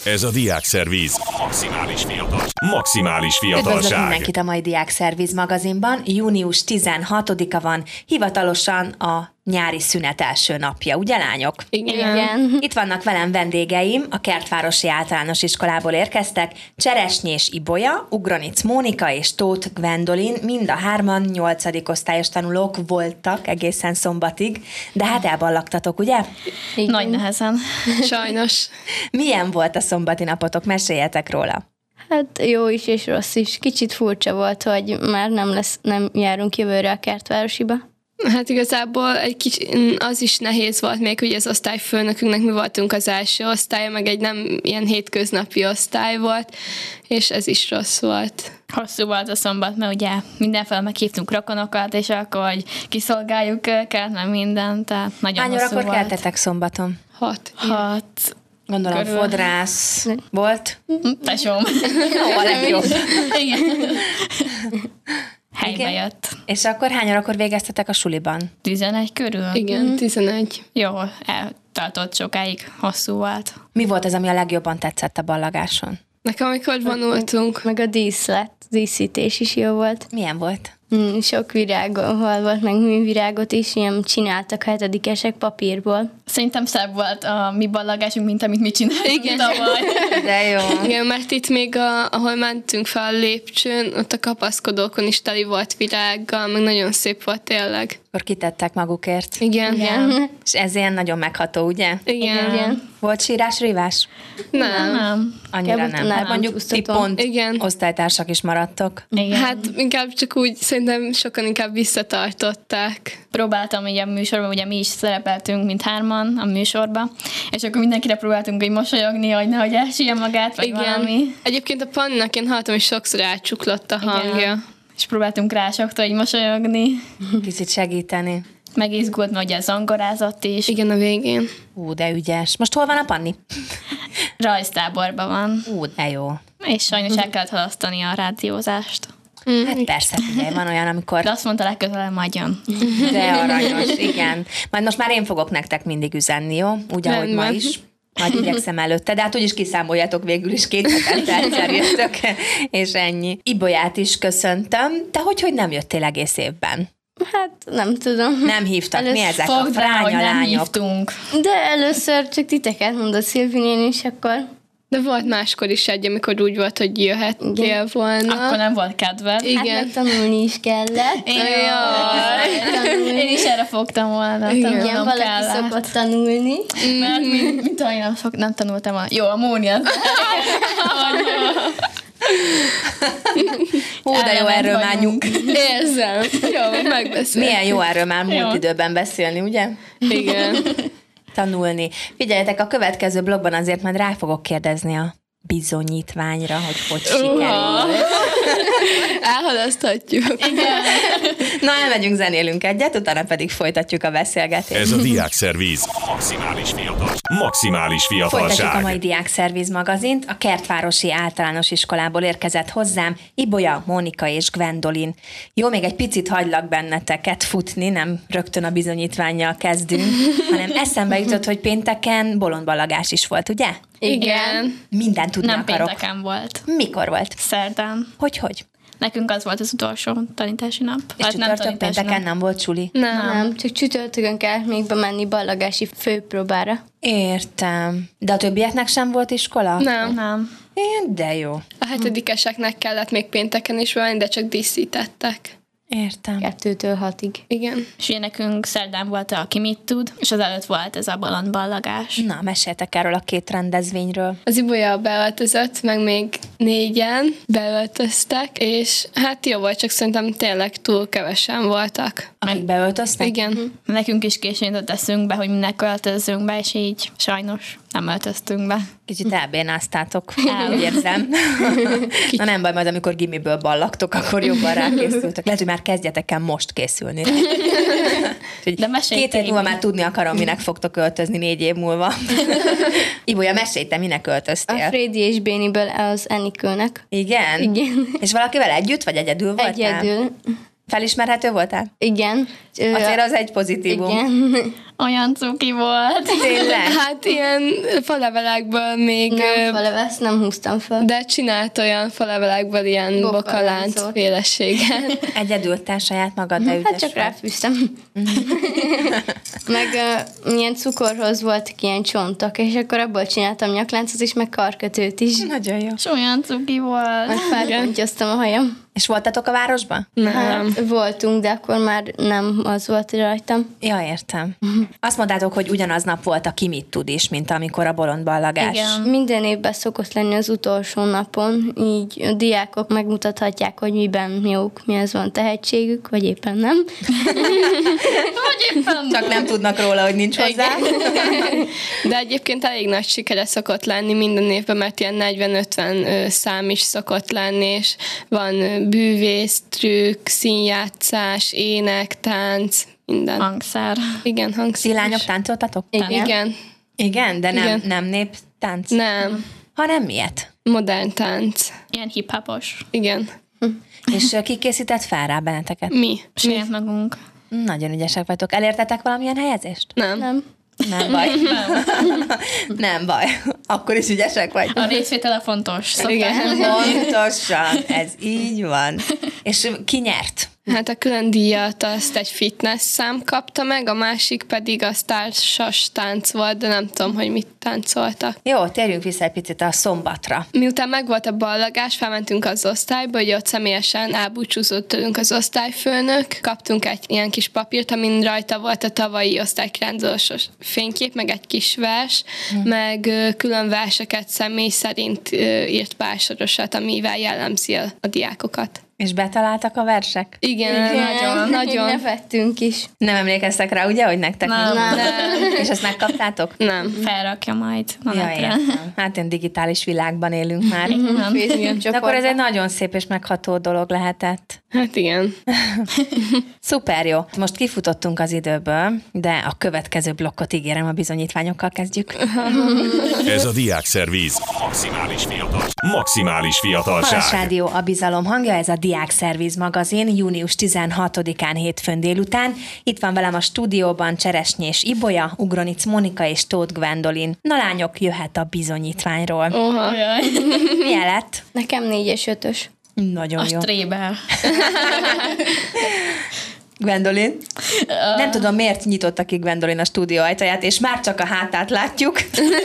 Ez a Diákszervíz. Maximális Üdvözlök fiatalság. mindenkit a mai Diákszervíz magazinban. Június 16-a van, hivatalosan a nyári szünet első napja, ugye lányok? Igen. Itt vannak velem vendégeim, a Kertvárosi Általános Iskolából érkeztek, Cseresnyés Ibolya, Ugranic Mónika és Tóth Gwendolyn, mind a hárman 8. osztályos tanulók voltak egészen szombatig, de hát elballagtatok, ugye? Igen. Nagy nehezen. Sajnos. Milyen volt a szombati napotok? Meséljetek róla. Hát jó is és rossz is. Kicsit furcsa volt, hogy már nem járunk jövőre a Kertvárosiba. Hát igazából egy kicsi, az is nehéz volt még, hogy az osztályfőnökünknek mi voltunk az első osztálya, meg egy nem ilyen hétköznapi osztály volt, és ez is rossz volt. Hosszú volt a szombat, mert ugye mindenféle meghívtunk rokonokat, és akkor, hogy kiszolgáljuk őket, meg mindent, tehát nagyon Hány hosszú órakor volt. keltetek szombaton? 6. 6. Gondolom Körül. fodrász volt. Tesom. Jó, a legjobb. Igen. Helybe Igen. jött. És akkor hány órakor végeztetek a suliban? 11 körül? Igen, 11. Jó, eltartott sokáig, hosszú volt. Mi volt az, ami a legjobban tetszett a ballagáson? Nekem amikor vonultunk, Meg a díszítés is jó volt. Milyen volt? Sok virággal volt, meg művirágot is ilyen csináltak hetedikesek papírból. Szerintem szebb volt a mi ballagásunk, mint amit mi csináltunk Igen. tavaly. De jó. igen, mert itt még ahol mentünk fel a lépcsőn, ott a kapaszkodókon is teli volt virággal, meg nagyon szép volt tényleg. Akkor kitettek magukért. Igen. Igen. És ez ilyen nagyon megható, ugye? Igen. Volt sírás-rívás? Nem. Nem. Annyira Inkább nem. nem Hát mondjuk ti csúsztatom. pont Igen. osztálytársak is maradtok. Igen. Hát inkább csak úgy, szerintem sokan inkább visszatartották. Próbáltam így a műsorban, ugye mi is szerepeltünk, mint hárman a műsorban, és akkor mindenkire próbáltunk így mosolyogni, hogy nehogy elsülje magát, vagy valami. Egyébként a Panninak én hallottam, hogy sokszor elcsuklott a hangja. Igen. És próbáltunk rá soktól így mosolyogni. Kicsit segíteni. Megizgult, mert ugye zongorázott is. Igen, a végén. De ügyes. Most hol van a Panni? Rajztáborban van. De jó. És sajnos el kellett halasztani a rádiózást. Hát persze, figyelj, van olyan, amikor... De azt mondta, legközelebb majd jön. De aranyos, igen. Majd most már én fogok nektek mindig üzenni, jó? Úgy, ahogy ma Rendben. is. Majd igyekszem előtte, de hát úgyis kiszámoljátok végül is 2 hetente egyszer jöttök, és ennyi. Ibolyát is köszöntöm. Te hogy nem jöttél egész évben? Hát nem tudom. Nem hívtak? Mi ezek a Fogd rá, hogy fránya nem lányok? hívtunk. De először csak titeket mondott Szilvi néni, és akkor De volt máskor is egy, amikor úgy volt, hogy jöhettél Igen. volna. Akkor nem volt kedved. Igen. hát meg tanulni is kellett. Én is erre fogtam volna. Igen, tanulnom valaki kellett. szokott tanulni. Mert mint ahogy nem tanultam Jó, a Mónia. Hú, de jó, erről már Érzem. Jó, megbeszél. Milyen jó erről már múlt Jó. időben beszélni, ugye? Igen. Tanulni. Figyeljetek, a következő blogban azért majd rá fogok kérdezni a bizonyítványra, hogy sikerül. Elhalaszthatjuk. Na, elmegyünk, zenélünk egyet, utána pedig folytatjuk a beszélgetést. Ez a Diákszervíz. Maximális Folytatjuk a fiatalság. mai Diákszervíz magazint. A Kertvárosi Általános Iskolából érkezett hozzám Ibolya, Mónika és Gwendolyn. Jó, még egy picit hagylak benneteket futni, nem rögtön a bizonyítvánnyal kezdünk, hanem eszembe jutott, hogy pénteken bolondballagás is volt, ugye? Igen. Mindent tudni Nem akarok. pénteken volt. Mikor volt? Szerdán. Hogy? Nekünk az volt az utolsó tanítási nap. És csütörtök pénteken nem volt suli? Nem, csak csütörtökön kellett még bemenni ballagási főpróbára. Értem. De a többieknek sem volt iskola? Nem. De jó. A hetedikeseknek kellett még pénteken is venni, de csak díszítettek. Értem. 2-től 6-ig. Igen. És ugye nekünk szerdán volt a Ki mit tud, és az előtt volt ez a bolondballagás. Na, meséltek erről a 2 rendezvényről. Az Ibolya beöltözött, meg még 4-en beöltöztek, és hát jó volt, csak szerintem tényleg túl kevesen voltak. Akik beöltöztek? Igen. Nekünk is későn jutott eszünkbe, hogy minek költözzünk be, és így sajnos nem öltöztünk be. Kicsit elbénáztátok, úgy érzem. Na nem baj, majd amikor gimiből ballagtok, akkor jobban rákészültök. Lehet, hogy már kezdjetek el most készülni. De mesélj 2 hét múlva te, már tudni akarom, minek fogtok öltözni 4 év múlva. Ibolya, mesélj, te minek A öltöztél? Frédi és Béniből az Enikőnek. Igen? Igen. És valakivel együtt, vagy egyedül voltál? Egyedül. Felismerhető voltál? Igen. Azért az egy pozitívum. Igen. Olyan cuki volt. Tényleg? Hát ilyen falevelekből még... Nem, faleve, ezt nem húztam fel. De csinált olyan falevelekből ilyen bokalánt Bokaláncot. féleséget. Egyedül te saját magad, de ügyes Hát csak vagy. ráfűztem. Meg milyen cukorhoz voltak ilyen csontok, és akkor abból csináltam nyakláncot is, meg karkötőt is. Nagyon jó. És olyan cuki volt. Meg felpontyoztam a hajam. És voltatok a városban? Nem. Hát, voltunk, de akkor már nem az volt rajtam. Ja, értem. Azt mondtátok, hogy ugyanaz nap volt a Ki mit tud is, mint amikor a bolondballagás. Igen. Minden évben szokott lenni az utolsó napon, így a diákok megmutathatják, hogy miben jók, mihez van tehetségük, vagy éppen nem. Csak nem tudnak róla, hogy nincs hozzá. De egyébként elég nagy sikere szokott lenni minden évben, mert ilyen 40-50 szám is szokott lenni, és van bűvész, trükk, színjátszás, ének, tánc, minden. Hangszer. Igen, hangszer. Ti lányok táncoltatok? Igen. Igen, de nem, Igen. nem néptánc? Nem. Hanem miért? Modern tánc. Ilyen hip-hopos. Igen. És ki készített fel rá benneteket? Mi? Saját magunk. Nagyon ügyesek vagytok. Elértetek valamilyen helyezést? Nem. Nem. Nem baj. Nem baj. Akkor is ügyesek vagy. A részvétele fontos. Igen. Pontosan. Ez így van. És ki nyert? Hát a külön díjat azt egy fitness szám kapta meg, a másik pedig az társas tánc volt, de nem tudom, hogy mit táncoltak. Jó, térjünk vissza egy picit a szombatra. Miután megvolt a ballagás, felmentünk az osztályba, hogy ott személyesen elbúcsúzott tőlünk az osztályfőnök, kaptunk egy ilyen kis papírt, amin rajta volt a tavalyi osztálykirándulásos fénykép, meg egy kis vers, meg külön verseket személy szerint írt pár sorosat, amivel jellemzi a diákokat. És betaláltak a versek? Igen, nagyon. Nevettünk is. Nem emlékeztek rá, ugye, hogy nektek Nem. nem. És ezt megkaptátok? Nem. Felrakja majd a Ja, netre. értem. Hát ilyen digitális világban élünk már. Facebook De akkor ez egy nagyon szép és megható dolog lehetett. Hát igen. Szuper jó. Most kifutottunk az időből, de a következő blokkot ígérem, a bizonyítványokkal kezdjük. Ez a Diákszervíz. Maximális Halas fiatalság. Rádió a bizalom hangja, ez a Diákszervíz magazin, június 16-án hétfőn délután. Itt van velem a stúdióban Cseresnyés Ibolya, Ugronic Mónika és Tóth Gwendolyn. Na lányok, jöhet a bizonyítványról. Oha. Jaj. Milyen lett? Nekem 4-es, 5-ös. Nagyon A jó. stréber. Gwendolyn? Nem tudom, miért nyitotta ki Gwendolyn a stúdió ajtaját, és már csak a hátát látjuk.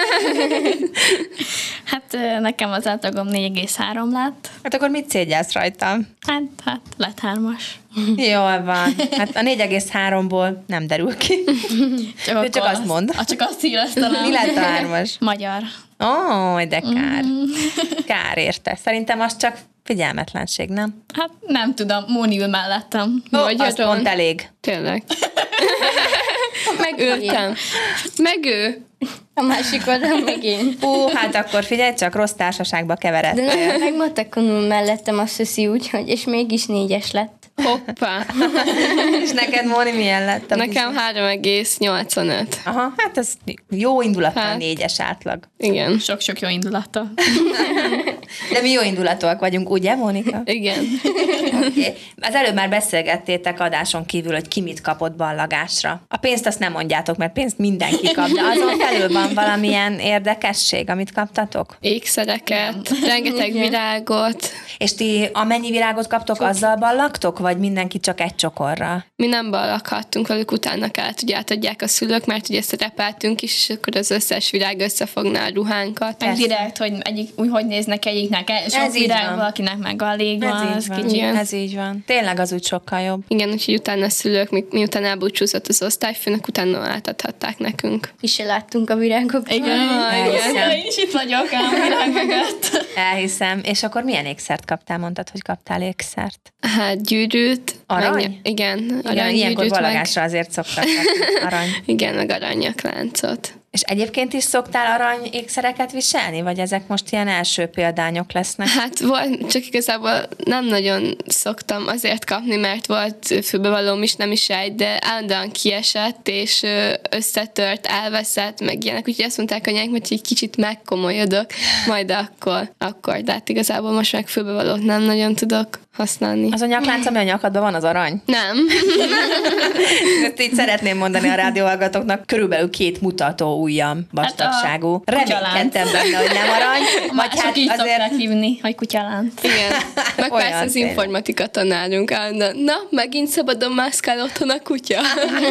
Hát nekem az átlagom 4,3 lett. Hát akkor mit szégyelsz rajta? Hát lett 3-as. Jól van. Hát a 4,3-ból nem derül ki. Ő csak azt mond. Csak azt éreztem. Mi lett a 3-as? Magyar. Ó, de kár. Kár érte. Szerintem az csak figyelmetlenség, nem? Hát nem tudom, Móni ül mellettem. Ó, Magyaron. az pont elég. Tényleg. Megültem. Ültem. Meg ő. A másik oldalon meg én. Hát akkor figyelj, csak rossz társaságba keveredtél. De meg matekonul mellettem a szöszi úgy, hogy és mégis 4-es lett. Hoppá. És neked, Móni, milyen lett? Nekem 3,85. Aha, hát ez jó indulattal Hát. 4-es átlag. Igen. Sok-sok jó indulata. De mi jó indulatúak vagyunk, ugye, Mónika? Igen. Okay. Az előbb már beszélgettétek adáson kívül, hogy ki mit kapott ballagásra. A pénzt azt nem mondjátok, mert pénzt mindenki kap, de azon felül van valamilyen érdekesség, amit kaptatok? Ékszereket, rengeteg virágot. És ti amennyi virágot kaptok, azzal ballagtok, vagy mindenki csak egy csokorra? Mi nem ballaghattunk velük, utána kellett, hogy átadják a szülők, mert ugye szerepeltünk is, és akkor az összes virág összefogná a ruhánkat. Meg direkt, hogy egyik, úgy hogy néznek egyiknek sok Ez így virág, van. valakinek meg alig Ez van, így az van. kicsit. Igen. Ez így van. Tényleg az úgy sokkal jobb. Igen, úgyhogy utána a szülők, miután elbúcsúzott az osztályfőnök, utána átadhatták nekünk. Ki se láttunk a virágokat. Igen. Elhiszem. Én is itt vagyok a virág mögött. Elhiszem. És akkor milyen ékszert kaptál? Mondtad, hogy kaptál ékszert. Hát gyűrűt. Arany? Igen, Igen, ilyenkor aranygyűrűt, ballagásra azért szoktak kapni arany. igen, meg aranyakláncot. És egyébként is szoktál arany ékszereket viselni? Vagy ezek most ilyen első példányok lesznek? Hát volt, csak igazából nem nagyon szoktam azért kapni, mert volt főbevallóm is, nem is egy, de állandóan kiesett, és összetört, elveszett, meg ilyenek, úgyhogy azt mondták anyák, hogy egy kicsit megkomolyodok, majd akkor, de hát igazából most meg főbevallót nem nagyon tudok használni. Az a nyaklánc, ami a nyakadban van, az arany? Nem. Ezt így szeretném mondani a rádióhallgatóknak, körülbelül 2 mutató ujjam vastagságú. Reménykedtem benne, hogy nem arany. Vagy hát így szokták hívni, hogy kutyalánc. Igen. Meg Olyan persze az tényleg. informatika tanárunk állna. Na, megint szabadon mászkál otthon a kutya.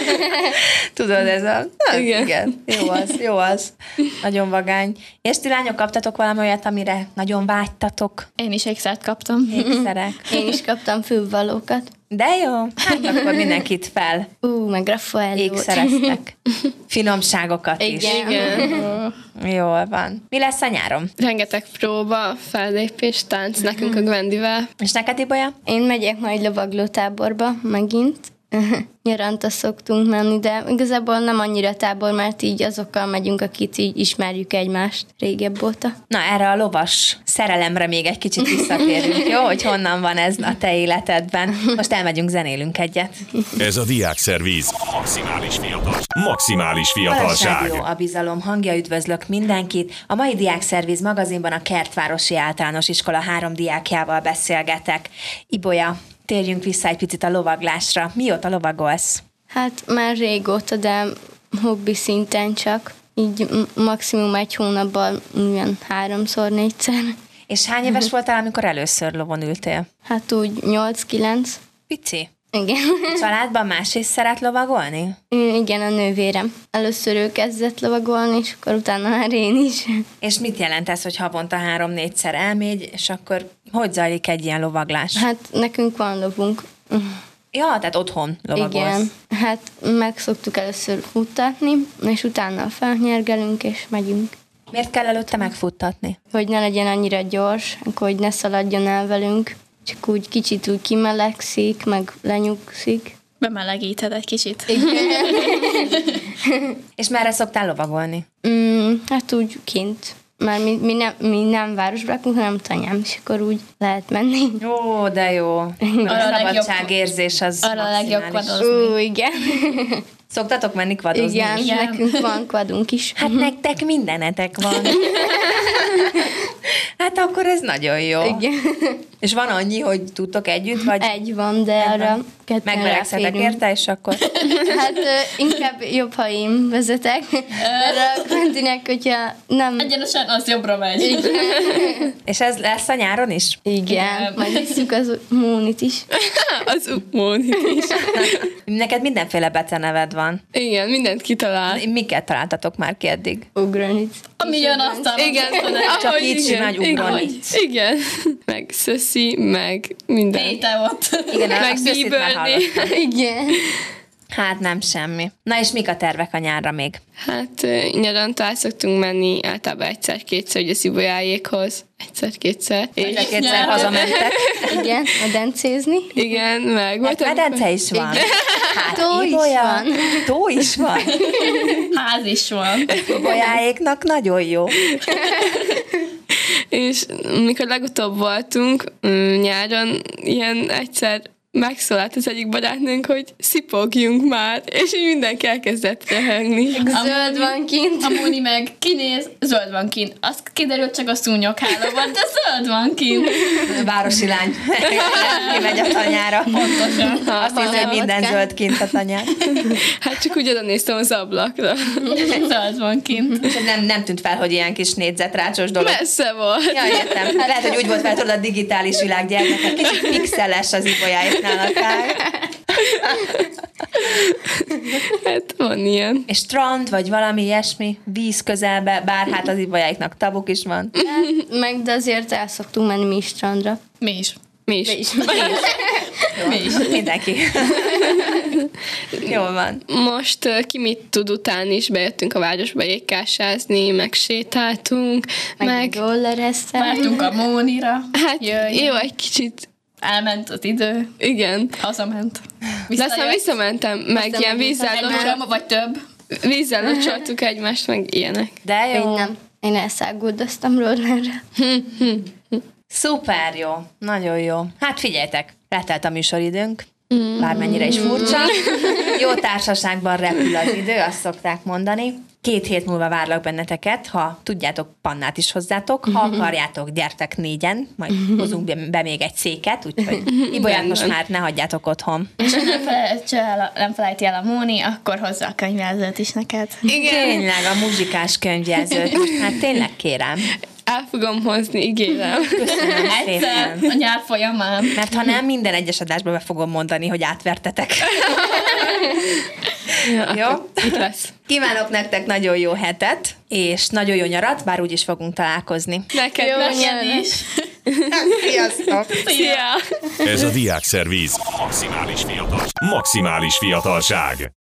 Tudod, ez a... Igen. Igen. Jó az. Nagyon vagány. És ti lányok, kaptatok valami olyat, amire nagyon vágytatok? Én is ékszert kaptam. Ékszerek. Én is kaptam fülvalókat. De jó, hát akkor mindenkit fel Meg Raffaellót. ékszereztek. Finomságokat is. Igen. Jól van. Mi lesz a nyáron? Rengeteg próba, fellépés, tánc nekünk a Gwendivel. És neked, Ibolya? Én megyek majd lovaglótáborba megint. Nyaranta szoktunk menni, de igazából nem annyira tábor, mert így azokkal megyünk, akit így ismerjük egymást régebb óta. Na, erre a lovas szerelemre még egy kicsit visszatérünk, jó? Hogy honnan van ez a te életedben. Most elmegyünk, zenélünk egyet. Ez a Diákszervíz. Maximális Balázs fiatalság. Rádió, a bizalom hangja, üdvözlök mindenkit. A mai Diákszervíz magazinban a Kertvárosi Általános Iskola 3 diákjával beszélgetek. Ibolya, térjünk vissza egy picit a lovaglásra. Mióta lovagolsz? Hát már régóta, de hobbi szinten csak. Így maximum egy hónapban ilyen 3-4-szer. És hány éves voltál, amikor először lovon ültél? Hát úgy 8-9. Pici. Igen. Családban más is szeret lovagolni? Igen, a nővérem. Először ő kezdett lovagolni, és akkor utána már én is. És mit jelent ez, hogy havonta 3-4-szer elmegy, és akkor hogy zajlik egy ilyen lovaglás? Hát nekünk van lovunk. Ja, tehát otthon lovagolsz. Igen. Hát meg szoktuk először futtatni, és utána felnyergelünk, és megyünk. Miért kell előtte megfuttatni? Hogy ne legyen annyira gyors, akkor hogy ne szaladjon el velünk. Csak úgy kicsit úgy kimelegszik, meg lenyugszik. Bemelegíted egy kicsit. És merre szoktál lovagolni? Hát úgy kint. Már mi nem városba lakunk, hanem tanyám, és akkor úgy lehet menni. Jó, de jó. A szabadságérzés az Arra a legjobb maximális. kvadozni. Igen. Szoktatok menni kvadozni? Igen, is? nekünk van kvadunk is. Hát nektek mindenetek van. Hát akkor ez nagyon jó. Igen. És van annyi, hogy tudtok együtt, vagy Egy van, de arra ketten megmelegszetek ráférünk. érte, és akkor... Hát inkább jobb, ha én vezetek. Erre a Quentinek, hogyha nem... Egyenesen az jobbra megy. És ez lesz a nyáron is? Igen, majd visszük az Mónit is. Az Mónit is. Neked mindenféle beceneved van. Igen, mindent kitalál. Miket találtatok már ki eddig? Ugranic. Ami jön aztán. Igen, Csak ahogy így igen, nagy ugranic. Igen. Meg Szöszi, meg minden. Péte ott. Igen, Meg azt összit már bíbelni. hallottam. Igen. Hát nem semmi. Na és mik a tervek a nyárra még? Hát nyaranta el szoktunk menni általában egyszer-kétszer, ugye Szibolyájékhoz. Egyszer-kétszer. És Kétszer hazamentek. Igen, medencézni. igen, meg Hát medence is van. Hát Tó is Ibolya, van. Tó is van. Ház is van. Ibolyáéknak nagyon jó. És mikor legutóbb voltunk nyáron, ilyen egyszer megszólalt az egyik barátnőnk, hogy szipogjunk már, és így mindenki elkezdett röhögni. Zöld van kint. A Móni meg kinéz, zöld van kint. Az kiderült csak a szúnyoghálóban, de zöld van kint. Városi lány. Kimegy a tanyára. Pontosan. Azt hiszi, hogy minden zöld kint a tanyán. Hát csak úgy oda néztem az ablakra. Zöld van kint. És nem tűnt fel, hogy ilyen kis négyzetrácsos dolog. Messze volt. Ja, értem. Lehet, hogy úgy volt fel, tudod, a digitális világ gyermekek. Kicsit pixeles az Ibolyáéknál akár. Hát van ilyen. És strand, vagy valami ilyesmi, víz közelbe, bár hát az Ibolyáiknak tavuk is van. Meg de azért el szoktunk menni mi is strandra. Mi is. Mi is. Mi is. Mindenki. Jól van. Most ki mit tud után is, bejöttünk a városba jégkásázni, meg sétáltunk, Meg rollereztem. Vártunk a Mónira. hát Jöjjön. jó, egy kicsit, Elment az idő. igen. Hazament. De aztán visszamentem, meg ilyen Egy óra, vagy több. vízzel locsoltuk egymást, meg ilyenek. De jó. Én nem. Én elszáguldoztam rollerre. Szuper jó. Nagyon jó. Hát figyeljetek, letelt a műsoridőnk. Bármennyire is furcsa. Jó társaságban repül az idő, azt szokták mondani. 2 hét múlva várlak benneteket, ha tudjátok, pannát is hozzátok, ha akarjátok, gyertek 4-en, majd hozunk be még egy széket, úgyhogy Ibolyát most már ne hagyjátok otthon. És ha nem felejti el a Móni, akkor hozza a könyvjelzőt is neked. Igen. Tényleg, a muzsikás könyvjelzőt, most már tényleg kérem. El fogom hozni, ígérem. Köszönöm Egyszer szépen. a nyár folyamán. Mert ha nem, minden egyes adásban be fogom mondani, hogy átvertetek. Jó? Itt lesz. Kívánok nektek nagyon jó hetet, és nagyon jó nyarat, bár úgyis fogunk találkozni. Neked Jó, lesz. neked is. Sziasztok! Szia! Ez a Diákszervíz. Maximális fiatalság.